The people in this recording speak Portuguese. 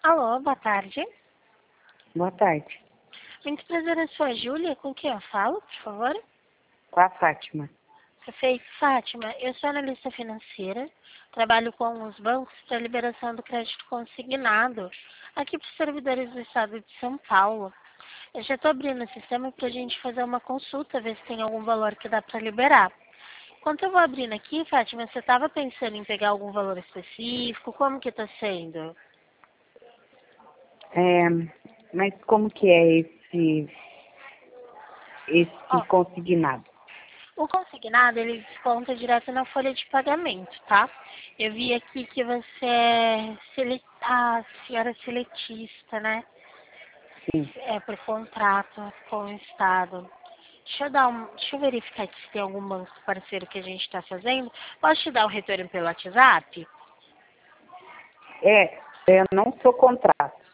Alô, boa tarde. Boa tarde. Muito prazer, eu sou a Júlia. Com quem eu falo, por favor? Com a Fátima. Perfeito. Fátima, eu sou analista financeira, trabalho com os bancos para liberação do crédito consignado, aqui para os servidores do estado de São Paulo. Eu já estou abrindo o sistema para a gente fazer uma consulta, ver se tem algum valor que dá para liberar. Enquanto eu vou abrindo aqui, Fátima, você estava pensando em pegar algum valor específico? Como que está sendo? Mas como que é esse Ó, consignado? o consignado, ele desconta direto na folha de pagamento, tá? Eu vi aqui que você é senhora seletista, né? Sim. É por contrato com o Estado. Deixa eu verificar aqui se tem algum banco parceiro que a gente está fazendo. Posso te dar o retorno pelo WhatsApp? Eu não sou contrato.